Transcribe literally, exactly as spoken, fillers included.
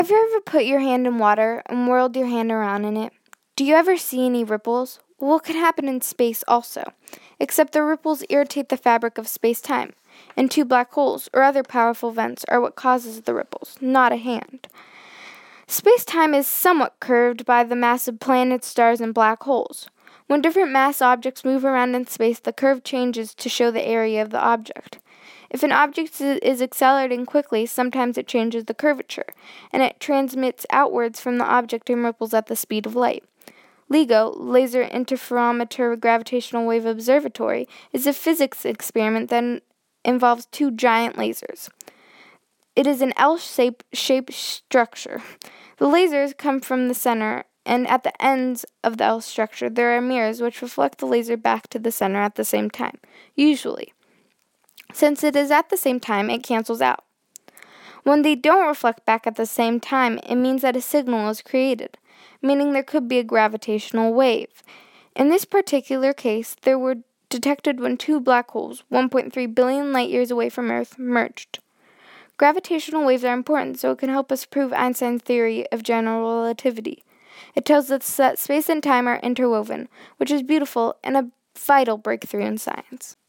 Have you ever put your hand in water and whirled your hand around in it? Do you ever see any ripples? Well, it can happen in space also, except the ripples irritate the fabric of space-time, and two black holes or other powerful vents are what causes the ripples, not a hand. Space-time is somewhat curved by the mass of planets, stars, and black holes. When different mass objects move around in space, the curve changes to show the area of the object. If an object is accelerating quickly, sometimes it changes the curvature, and it transmits outwards from the object in ripples at the speed of light. LIGO, Laser Interferometer Gravitational Wave Observatory, is a physics experiment that involves two giant lasers. It is an L-shaped structure. The lasers come from the center, and at the ends of the L structure there are mirrors which reflect the laser back to the center at the same time, usually. Since it is at the same time, it cancels out. When they don't reflect back at the same time, it means that a signal is created, meaning there could be a gravitational wave. In this particular case, they were detected when two black holes, one point three billion light years away from Earth, merged. Gravitational waves are important, so it can help us prove Einstein's theory of general relativity. It tells us that space and time are interwoven, which is beautiful and a vital breakthrough in science.